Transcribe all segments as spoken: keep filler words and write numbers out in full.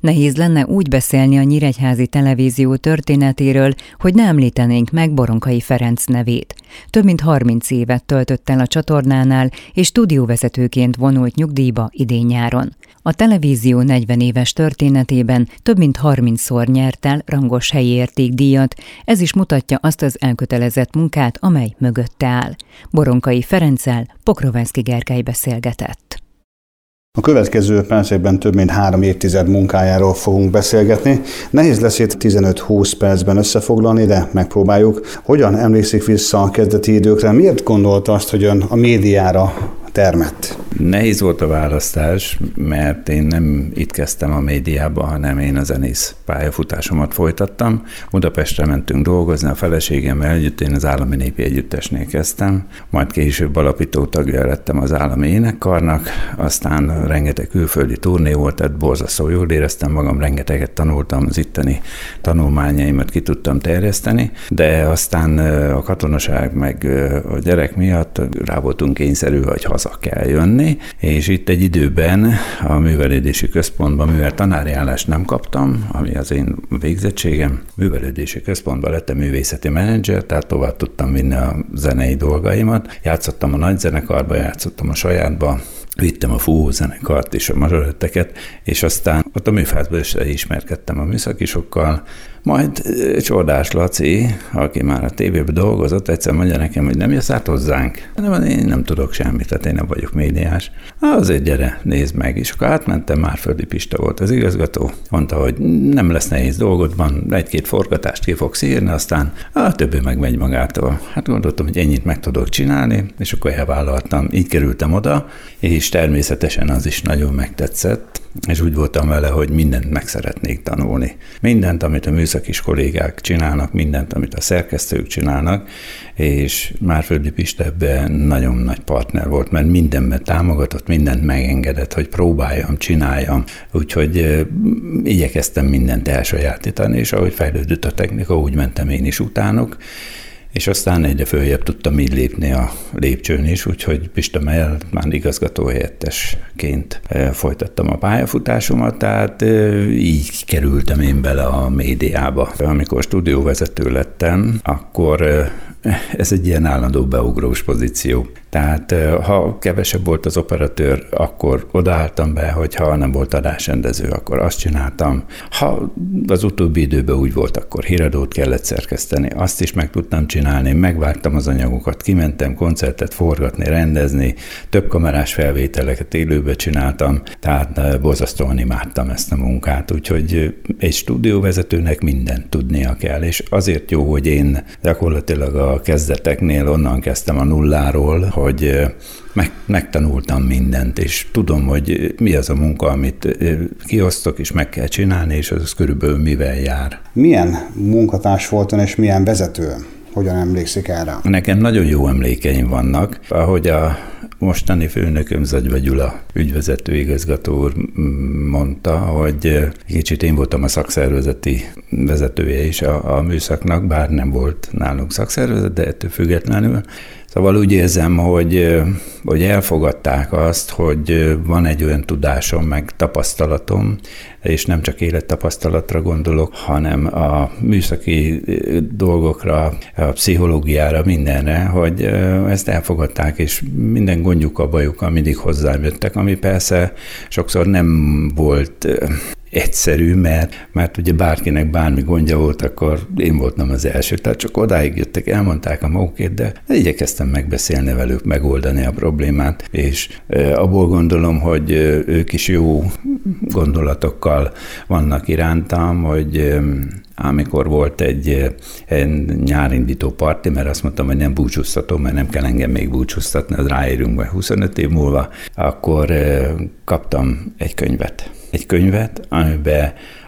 Nehéz lenne úgy beszélni a nyíregyházi televízió történetéről, hogy ne említenénk meg Boronkai Ferenc nevét. Több mint harminc évet töltött el a csatornánál, és stúdióvezetőként vonult nyugdíjba idén-nyáron. A televízió negyven éves történetében több mint harmincszor nyert el rangos helyi értékdíjat, ez is mutatja azt az elkötelezett munkát, amely mögötte áll. Boronkai Ferenccel Pokrovánszky Gergely beszélgetett. A következő percekben több mint három évtized munkájáról fogunk beszélgetni. Nehéz lesz itt tizenöt-húsz percben összefoglalni, de megpróbáljuk. Hogyan emlékszik vissza a kezdeti időkre? Miért gondolta azt, hogy ön a médiára termett? Nehéz volt a választás, mert én nem itt kezdtem a médiába, hanem én a zenész pályafutásomat folytattam. Budapestre mentünk dolgozni, a feleségemmel együtt, én az Állami Népi Együttesnél kezdtem, majd később alapító tagja lettem az Állami Énekkarnak, aztán rengeteg külföldi turné volt, tehát borzasztó jól éreztem magam, rengeteget tanultam, az itteni tanulmányaimat ki tudtam terjeszteni, de aztán a katonaság meg a gyerek miatt rá voltunk kényszerű, hogy haza kell jönni, és itt egy időben a művelődési központban, mivel tanári állást nem kaptam, ami az én végzettségem, művelődési központban lettem művészeti menedzser, tehát tovább tudtam vinni a zenei dolgaimat. Játszottam a nagy zenekarba, játszottam a sajátba, vittem a fúvó zenekart és a mazsoretteket, és aztán ott a műfázban is ismerkedtem a műszakisokkal, majd Csordás Laci, aki már a tévében dolgozott, egyszer mondja nekem, hogy nem jössz át hozzánk. Nem, én nem tudok semmit, tehát én nem vagyok médiás. Azért gyere, nézd meg. És akkor átmentem, Márföldi Pista volt az igazgató. Mondta, hogy nem lesz nehéz dolgod, van egy-két forgatást ki fogsz írni, aztán a többi megmegy magától. Hát gondoltam, hogy ennyit meg tudok csinálni, és akkor elvállaltam. Így kerültem oda, és természetesen az is nagyon megtetszett, és úgy voltam vele, hogy mindent meg szeretnék tanulni. Mindent, amit a műszakis kollégák csinálnak, mindent, amit a szerkesztők csinálnak, és Márföldi Pista ebben nagyon nagy partner volt, mert mindenben támogatott, mindent megengedett, hogy próbáljam, csináljam, úgyhogy igyekeztem mindent elsajátítani, és ahogy fejlődött a technika, úgy mentem én is utánok, és aztán egyre följebb tudtam így lépni a lépcsőn is, úgyhogy Pista mellett már igazgatóhelyettesként folytattam a pályafutásomat, tehát így kerültem én bele a médiába. Amikor stúdióvezető lettem, akkor ez egy ilyen állandó beugrós pozíció. Tehát ha kevesebb volt az operatőr, akkor odaálltam be, hogyha nem volt adásrendező, akkor azt csináltam. Ha az utóbbi időben úgy volt, akkor híradót kellett szerkeszteni, azt is meg tudtam csinálni, megvágtam az anyagokat, kimentem koncertet forgatni, rendezni, több kamerás felvételeket élőbe csináltam, tehát borzasztóan imádtam ezt a munkát, úgyhogy egy stúdióvezetőnek mindent tudnia kell, és azért jó, hogy én gyakorlatilag a kezdeteknél onnan kezdtem a nulláról, hogy meg, megtanultam mindent, és tudom, hogy mi az a munka, amit kiosztok, és meg kell csinálni, és az körülbelül mivel jár. Milyen munkatárs volt ön, és milyen vezető? Hogyan emlékszik erre? Nekem nagyon jó emlékeim vannak. Ahogy a mostani főnököm, Zagyva Gyula ügyvezető igazgató úr mondta, hogy kicsit én voltam a szakszervezeti vezetője is a, a műszaknak, bár nem volt nálunk szakszervezet, de ettől függetlenül. Szóval úgy érzem, hogy, hogy elfogadták azt, hogy van egy olyan tudásom, meg tapasztalatom, és nem csak élettapasztalatra gondolok, hanem a műszaki dolgokra, a pszichológiára, mindenre, hogy ezt elfogadták, és minden gondjukkal, bajukkal mindig hozzám jöttek, ami persze sokszor nem volt egyszerű, mert, mert ugye bárkinek bármi gondja volt, akkor én voltam az első. Tehát csak odáig jöttek, elmondták a magukét, de igyekeztem megbeszélni velük, megoldani a problémát, és abból gondolom, hogy ők is jó gondolatokkal vannak irántam, hogy amikor volt egy, egy nyárindító parti, mert azt mondtam, hogy nem búcsúztatom, mert nem kell engem még búcsúztatni, az ráérünk majd huszonöt év múlva, akkor kaptam egy könyvet. Egy könyvet, amiben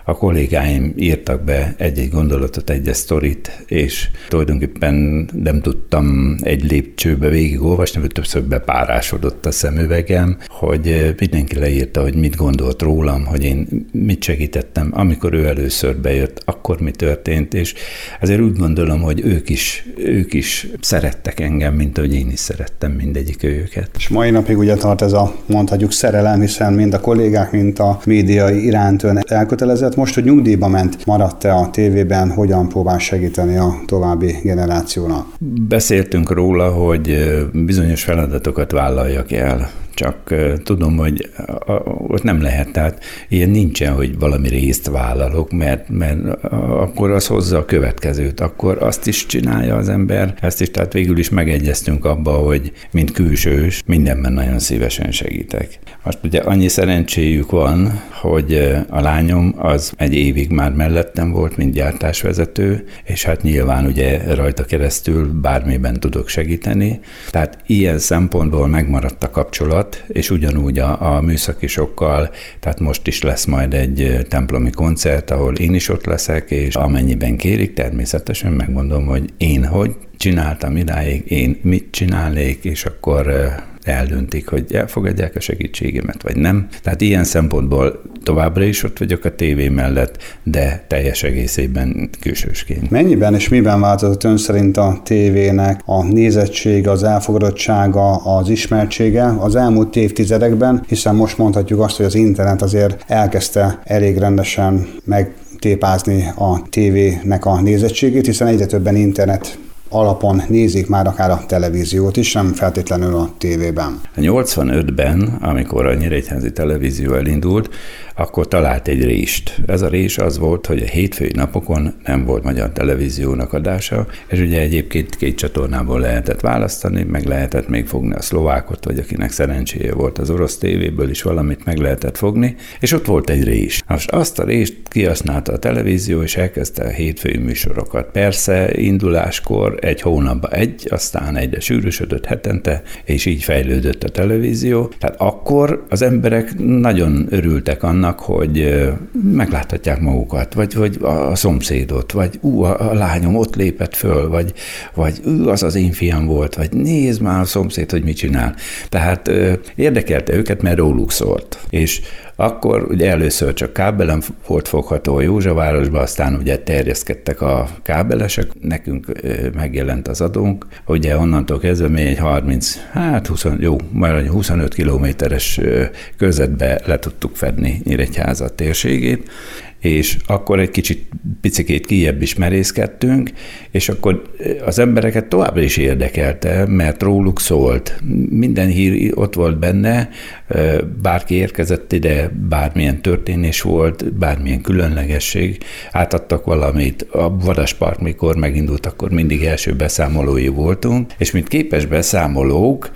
a kollégáim írtak be egy-egy gondolatot, egy-egy sztorit, és tulajdonképpen nem tudtam egy lépcsőbe végigolvasni, mert többször bepárásodott a szemüvegem, hogy mindenki leírta, hogy mit gondolt rólam, hogy én mit segítettem, amikor ő először bejött, akkor mi történt, és ezért úgy gondolom, hogy ők is, ők is szerettek engem, mint ahogy én is szerettem mindegyik őket. És mai napig ugye tart ez a, mondhatjuk, szerelem, hiszen mind a kollégák, mind a média iránt ön elkötelezett. Most, hogy nyugdíjba ment, maradt-e a tévében, hogyan próbál segíteni a további generációnak? Beszéltünk róla, hogy bizonyos feladatokat vállaljak el. Csak tudom, hogy ott nem lehet, tehát ilyen nincsen, hogy valami részt vállalok, mert, mert akkor az hozza a következőt, akkor azt is csinálja az ember, ezt is, tehát végül is megegyeztünk abba, hogy mint külsős, mindenben nagyon szívesen segítek. Most ugye annyi szerencséjük van, hogy a lányom az egy évig már mellettem volt, mint gyártásvezető, és hát nyilván ugye rajta keresztül bármiben tudok segíteni, tehát ilyen szempontból megmaradt a kapcsolat, és ugyanúgy a, a műszakisokkal, tehát most is lesz majd egy templomi koncert, ahol én is ott leszek, és amennyiben kérik, természetesen megmondom, hogy én hogy csináltam idáig, én mit csinálnék, és akkor eldöntik, hogy elfogadják a segítségemet, vagy nem. Tehát ilyen szempontból továbbra is ott vagyok a tévé mellett, de teljes egészében külsősként. Mennyiben és miben változott ön szerint a tévének a nézettsége, az elfogadottsága, az ismertsége az elmúlt évtizedekben, hiszen most mondhatjuk azt, hogy az internet azért elkezdte elég rendesen megtépázni a tévének a nézettségét, hiszen egyre többen internet alapon nézik már akár a televíziót is, nem feltétlenül a tévében. nyolcvanötben, amikor a Nyíregyházi Televízió elindult, akkor talált egy rést. Ez a rés az volt, hogy a hétfői napokon nem volt magyar televíziónak adása, és ugye egyébként két csatornából lehetett választani, meg lehetett még fogni a szlovákot, vagy akinek szerencséje volt az orosz tévéből is valamit meg lehetett fogni, és ott volt egy rés. Most azt a rést kihasználta a televízió, és elkezdte a hétfői műsorokat. Persze induláskor egy hónapban egy, aztán egyre sűrűsödött hetente, és így fejlődött a televízió. Tehát akkor az emberek nagyon örültek annak, hogy megláthatják magukat, vagy hogy a szomszédot, vagy ú, a, a lányom ott lépett föl, vagy, vagy ú, az az én fiam volt, vagy nézd már a szomszéd, hogy mit csinál. Tehát érdekelte őket, mert róluk szólt. És akkor ugye először csak kábelen volt fogható a Józsavárosba, aztán ugye terjeszkedtek a kábelesek, nekünk megjelent az adónk, ugye onnantól kezdve még egy harminc, hát húsz, jó, már huszonöt kilométeres körzetbe le tudtuk fedni Nyíregyháza térségét, és akkor egy kicsit picikét kijebb is merészkedtünk, és akkor az embereket továbbra is érdekelte, mert róluk szólt. Minden hír ott volt benne, bárki érkezett ide, bármilyen történés volt, bármilyen különlegesség, átadtak valamit. A Vadaspark, mikor megindult, akkor mindig első beszámolói voltunk, és mint képes beszámolók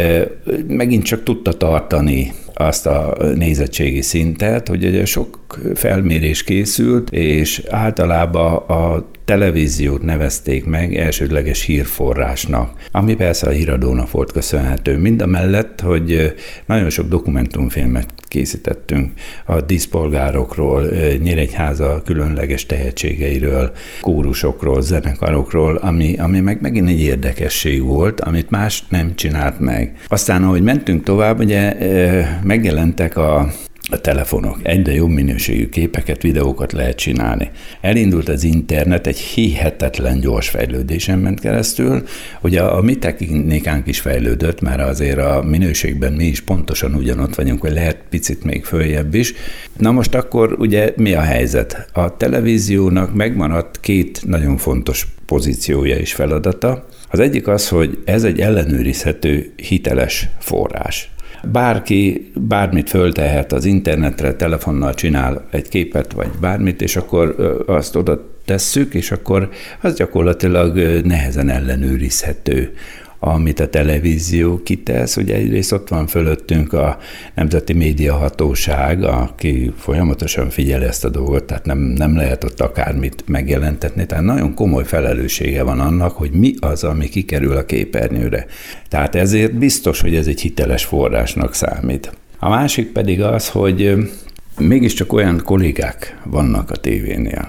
megint csak tudta tartani azt a nézettségi szintet, hogy ugye sok felmérés készült, és általában a televíziót nevezték meg elsődleges hírforrásnak, ami persze a híradónak volt köszönhető. Mindamellett, hogy nagyon sok dokumentumfilmet készítettünk a díszpolgárokról, Nyíregyháza különleges tehetségeiről, kórusokról, zenekarokról, ami, ami meg megint egy érdekesség volt, amit más nem csinált meg. Aztán, ahogy mentünk tovább, ugye megjelentek a a telefonok. Egyre jobb minőségű képeket, videókat lehet csinálni. Elindult az internet, egy hihetetlen gyors fejlődésen ment keresztül. Ugye a mi technikánk is fejlődött, már azért a minőségben mi is pontosan ugyanott vagyunk, hogy lehet picit még följebb is. Na most akkor ugye mi a helyzet? A televíziónak megmaradt két nagyon fontos pozíciója és feladata. Az egyik az, hogy ez egy ellenőrizhető, hiteles forrás. Bárki bármit föltehet az internetre, telefonnal csinál egy képet, vagy bármit, és akkor azt oda tesszük, és akkor az gyakorlatilag nehezen ellenőrizhető, amit a televízió kitesz. Ugye egyrészt ott van fölöttünk a Nemzeti Médiahatóság, aki folyamatosan figyeli ezt a dolgot, tehát nem, nem lehet ott akármit megjelentetni. Tehát nagyon komoly felelőssége van annak, hogy mi az, ami kikerül a képernyőre. Tehát ezért biztos, hogy ez egy hiteles forrásnak számít. A másik pedig az, hogy mégiscsak olyan kollégák vannak a tévénél,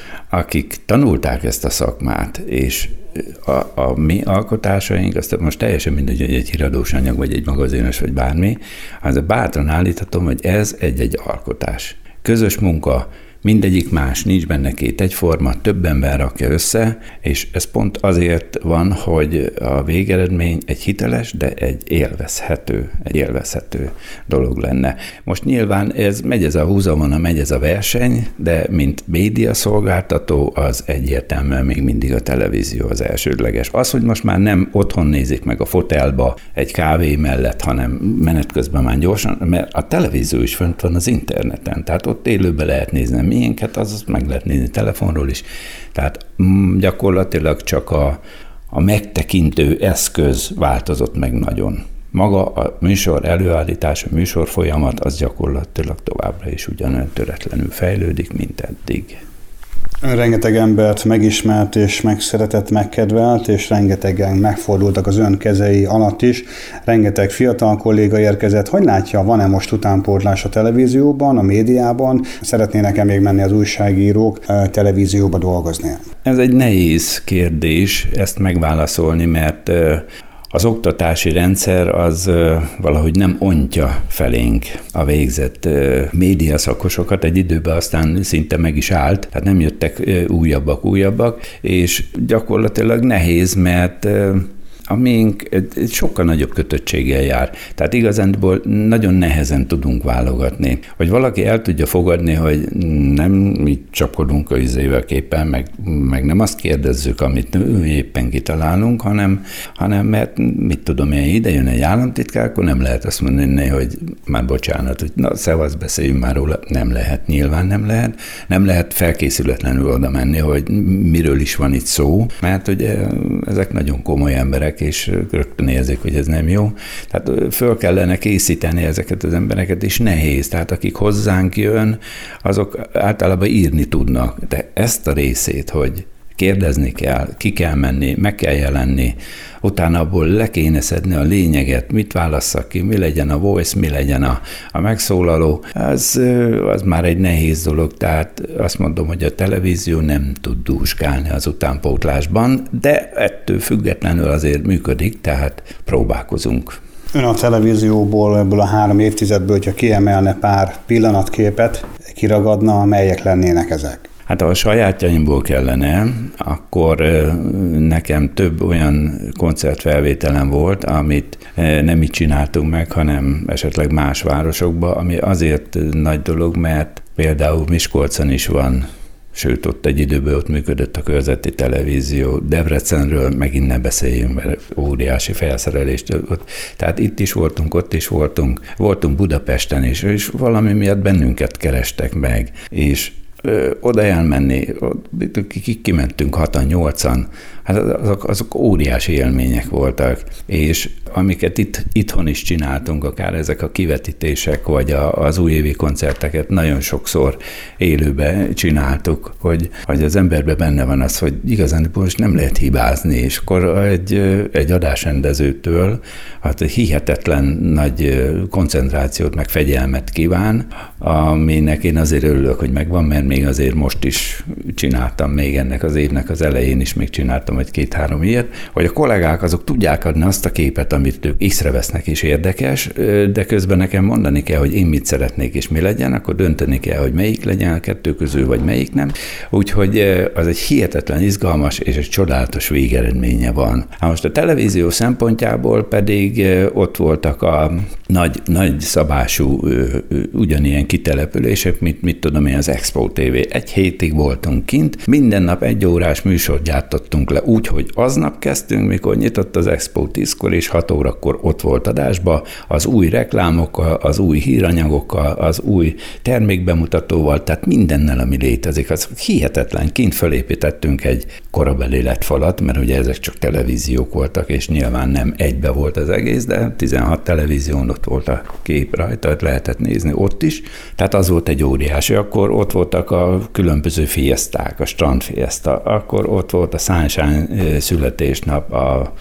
akik tanulták ezt a szakmát, és a, a mi alkotásaink, azt most teljesen mindegy, hogy egy híradós anyag, vagy egy magazinos, vagy bármi, az bátran állíthatom, hogy ez egy-egy alkotás. Közös munka, mindegyik más, nincs benne két egyforma, több ember rakja össze, és ez pont azért van, hogy a végeredmény egy hiteles, de egy élvezhető, egy élvezhető dolog lenne. Most nyilván ez megy ez a húzavona, megy ez a verseny, de mint médiaszolgáltató az egyértelműen még mindig a televízió az elsődleges. Az, hogy most már nem otthon nézik meg a fotelba egy kávé mellett, hanem menet közben már gyorsan, mert a televízió is fönt van az interneten, tehát ott élőben lehet nézni miénket, az meg lehet nézni telefonról is. Tehát gyakorlatilag csak a, a megtekintő eszköz változott meg nagyon. Maga a műsor előállítás, a műsor folyamat, az gyakorlatilag továbbra is ugyanolyan töretlenül fejlődik, mint eddig. Ön rengeteg embert megismert és megszeretett, megkedvelt, és rengetegen megfordultak az ön kezei alatt is. Rengeteg fiatal kolléga érkezett. Hogy látja, van-e most utánpótlás a televízióban, a médiában? Szeretnének-e még menni az újságírók televízióba dolgozni? Ez egy nehéz kérdés ezt megválaszolni, mert az oktatási rendszer az valahogy nem ontja felénk a végzett médiaszakosokat, egy időben aztán szinte meg is állt, tehát nem jöttek újabbak, újabbak, és gyakorlatilag nehéz, mert a miénk egy sokkal nagyobb kötöttséggel jár. Tehát igazándiból nagyon nehezen tudunk válogatni. Hogy valaki el tudja fogadni, hogy nem mi csapkodunk a izével képen, meg, meg nem azt kérdezzük, amit éppen kitalálunk, hanem, hanem mert mit tudom én, ide jön egy államtitkár, akkor nem lehet azt mondani, hogy már bocsánat, hogy na, szevasz, beszéljünk már róla. Nem lehet, nyilván nem lehet. Nem lehet felkészületlenül oda menni, hogy miről is van itt szó, mert ugye ezek nagyon komoly emberek, és rögtön érzik, hogy ez nem jó. Tehát föl kellene készíteni ezeket az embereket, és nehéz. Tehát akik hozzánk jön, azok általában írni tudnak. De ezt a részét, hogy kérdezni kell, ki kell menni, meg kell jelenni, utána abból le kéne szedni a lényeget, mit válasszak ki, mi legyen a voice, mi legyen a, a megszólaló, az, az már egy nehéz dolog, tehát azt mondom, hogy a televízió nem tud dúskálni az utánpótlásban, de ettől függetlenül azért működik, tehát próbálkozunk. Ön a televízióból, ebből a három évtizedből, hogyha kiemelne pár pillanatképet, kiragadna, melyek lennének ezek? Hát ha a sajátjaimból kellene, akkor nekem több olyan koncertfelvételem volt, amit nem így csináltunk meg, hanem esetleg más városokba, ami azért nagy dolog, mert például Miskolcon is van, sőt ott egy időben ott működött a körzeti televízió, Debrecenről megint ne beszéljünk, mert óriási felszerelést. Tehát itt is voltunk, ott is voltunk, voltunk Budapesten is, és valami miatt bennünket kerestek meg, és Ö, oda elmenni, kimentünk hatan, nyolcan, hát azok, azok óriási élmények voltak, és amiket itt, itthon is csináltunk, akár ezek a kivetítések, vagy a, az újévi koncerteket nagyon sokszor élőben csináltuk, hogy, hogy az emberben benne van az, hogy igazán most nem lehet hibázni, és akkor egy, egy adásrendezőtől hát hihetetlen nagy koncentrációt, meg fegyelmet kíván, aminek én azért örülök, hogy megvan, mert még azért most is csináltam, még ennek az évnek az elején is még csináltam egy két-három ilyet, hogy a kollégák azok tudják adni azt a képet, amit ők észrevesznek és érdekes, de közben nekem mondani kell, hogy én mit szeretnék és mi legyen, akkor dönteni kell, hogy melyik legyen a kettő közül, vagy melyik nem. Úgyhogy az egy hihetetlen izgalmas és egy csodálatos végeredménye van. Hát most a televízió szempontjából pedig ott voltak a nagy, nagy szabású ugyanilyen kitelepülések, mint mit tudom én, az Expo té vé. Egy hétig voltunk kint, minden nap egy órás műsort gyártottunk le úgy, hogy aznap kezdtünk, mikor nyitott az Expo tízkor, és hat órakor ott volt adásba, az új reklámokkal, az új híranyagokkal, az új termékbemutatóval, tehát mindennel, ami létezik. Az hihetetlen, kint fölépítettünk egy korabeli lettfalat, mert ugye ezek csak televíziók voltak, és nyilván nem egybe volt az egész, de tizenhat televízión ott ott volt a kép rajta, lehetett nézni ott is, tehát az volt egy óriási. Akkor ott voltak a különböző fieszták, a strandfieszta, akkor ott volt a Sunshine születésnap a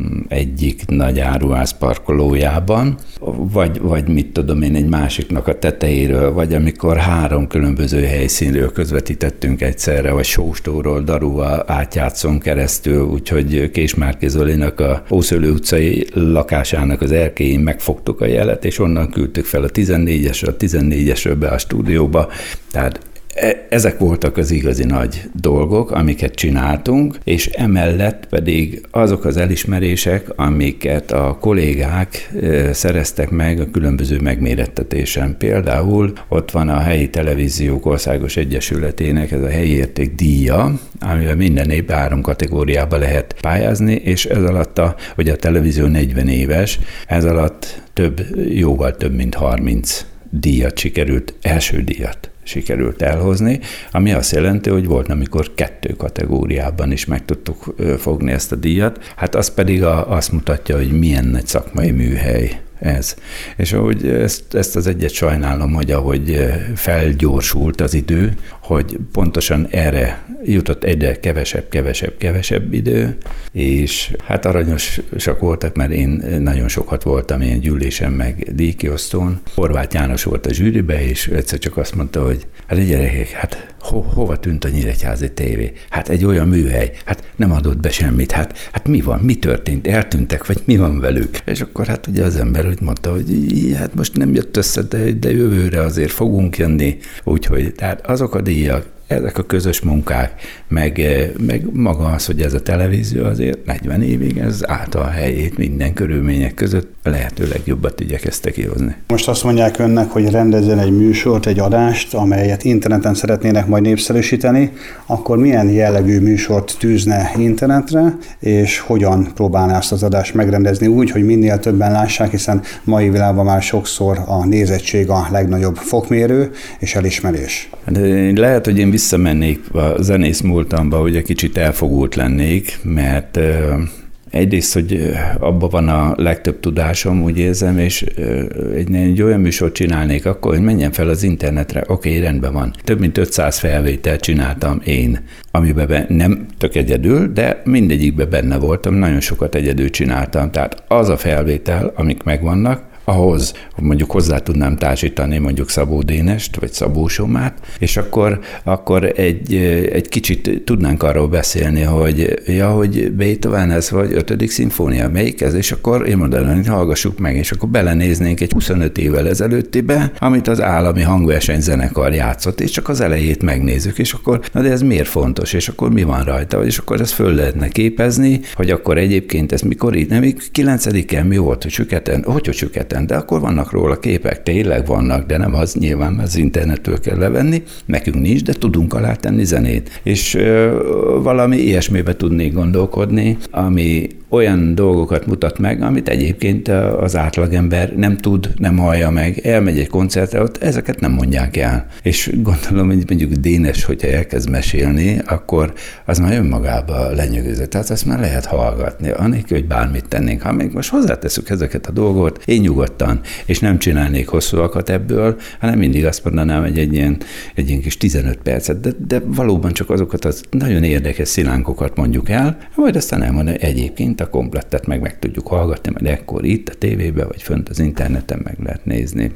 egyik nagy áruház parkolójában, vagy, vagy mit tudom én, egy másiknak a tetejéről, vagy amikor három különböző helyszínről közvetítettünk egyszerre, vagy Sóstóról Daruva átjátszón keresztül, úgyhogy Késmárki Zolinak a Ószőlő utcai lakásának az erkélyén megfogtuk a jelet, és onnan küldtük fel a tizennégyesről, a tizennégyesről be a stúdióba, tehát ezek voltak az igazi nagy dolgok, amiket csináltunk, és emellett pedig azok az elismerések, amiket a kollégák szereztek meg a különböző megmérettetésen. Például ott van a Helyi Televíziók Országos Egyesületének ez a helyi érték díja, amivel minden évben három kategóriába lehet pályázni, és ez alatt a, ugye a televízió negyven éves, ez alatt több, jóval több mint harminc díjat sikerült, első díjat sikerült elhozni, ami azt jelenti, hogy volt, amikor kettő kategóriában is meg tudtuk fogni ezt a díjat. Hát az pedig a, azt mutatja, hogy milyen nagy szakmai műhely ez. És ahogy ezt, ezt az egyet sajnálom, hogy ahogy felgyorsult az idő, hogy pontosan erre jutott egyre kevesebb, kevesebb, kevesebb idő, és hát aranyosak voltak, mert én nagyon sokat voltam ilyen gyűlésen meg díjkiosztón. Horváth János volt a zsűribe, és egyszer csak azt mondta, hogy hát gyerekek, hát ho, hova tűnt a Nyíregyházi tévé? Hát egy olyan műhely, hát nem adott be semmit, hát, hát mi van, mi történt, eltűntek, vagy mi van velük? És akkor hát ugye az ember úgy mondta, hogy hát most nem jött össze, de, de jövőre azért fogunk jönni, úgyhogy tehát azok a díjak, ezek a közös munkák, meg, meg maga az, hogy ez a televízió azért negyven évig ez állta a helyét minden körülmények között, lehető legjobbat igyekeztek kihozni. Most azt mondják önnek, hogy rendezzen egy műsort, egy adást, amelyet interneten szeretnének majd népszerűsíteni, akkor milyen jellegű műsort tűzne internetre, és hogyan próbálná ezt az adást megrendezni úgy, hogy minél többen lássák, hiszen mai világban már sokszor a nézettség a legnagyobb fokmérő és elismerés. De lehet, hogy én visszamennék a zenész múltamba, hogy egy kicsit elfogult lennék, mert egyrészt, hogy abban van a legtöbb tudásom, úgy érzem, és egy, egy olyan műsort csinálnék akkor, hogy menjen fel az internetre, oké, okay, rendben van. Több mint ötszáz felvételt csináltam én, amiben nem tök egyedül, de mindegyikben benne voltam, nagyon sokat egyedül csináltam. Tehát az a felvétel, amik megvannak, ahhoz mondjuk hozzá tudnám társítani mondjuk Szabó Dénest, vagy Szabó Somát, és akkor, akkor egy, egy kicsit tudnánk arról beszélni, hogy ja, hogy Beethoven ez vagy ötödik szimfónia, melyik ez, és akkor én mondanám, hogy hallgassuk meg, és akkor belenéznénk egy huszonöt évvel ezelőttibe, amit az állami hangversenyzenekar játszott, és csak az elejét megnézzük, és akkor, na de ez miért fontos, és akkor mi van rajta, és akkor ezt föl lehetne képezni, hogy akkor egyébként ez mikor így, nem, kilencediken mi volt, hogy süketen, hogy, hogy süketen, de akkor vannak róla képek, tényleg vannak, de nem az nyilván az internetről kell levenni, nekünk nincs, de tudunk alá tenni zenét. És ö, valami ilyesmibe tudnék gondolkodni, ami olyan dolgokat mutat meg, amit egyébként az átlagember nem tud, nem hallja meg, elmegy egy koncertre, ott ezeket nem mondják el. És gondolom, hogy mondjuk Dénes, hogyha elkezd mesélni, akkor az már önmagában lenyűgöző. Tehát azt már lehet hallgatni, anélkül, hogy bármit tennénk. Ha még most hozzáteszük ezeket a dolgot, én nyugodtan, és nem csinálnék hosszúakat ebből, hanem mindig azt mondanám, hogy egy ilyen, egy ilyen kis tizenöt percet, de, de valóban csak azokat az nagyon érdekes szilánkokat mondjuk el, majd aztán elmondani, egyébként a komplettet meg meg tudjuk hallgatni, mert ekkor itt a tévében, vagy fönt az interneten meg lehet nézni.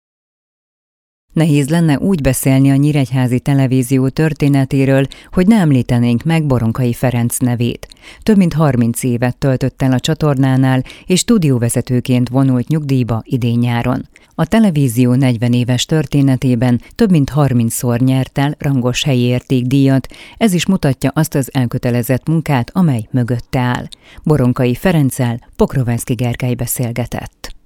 Nehéz lenne úgy beszélni a Nyíregyházi Televízió történetéről, hogy ne említenénk meg Boronkai Ferenc nevét. Több mint harminc évet töltött el a csatornánál, és stúdióvezetőként vonult nyugdíjba idén-nyáron. A televízió negyven éves történetében több mint harmincszor nyert el rangos helyi értékdíjat, ez is mutatja azt az elkötelezett munkát, amely mögötte áll. Boronkai Ferenccel Pokrovánszky Gergely beszélgetett.